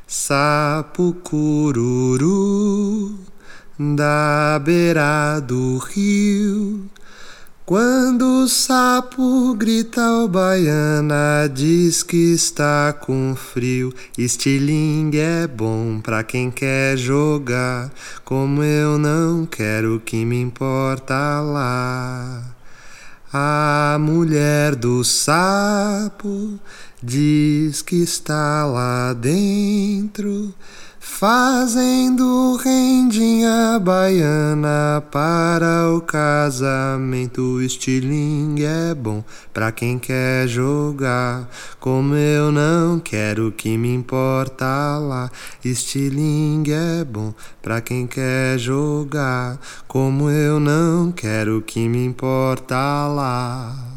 Sapo cururu da beira do rio. Quando o sapo grita ao baiana, diz que está com frio. Estilingue é bom pra quem quer jogar, como eu não quero, que me importa lá. A mulher do sapo diz que está lá dentro, fazendo rendinha baiana para o casamento. O estilingue é bom pra quem quer jogar, como eu não quero, que me importa lá. Estilingue é bom pra quem quer jogar, como eu não quero, que me importa lá.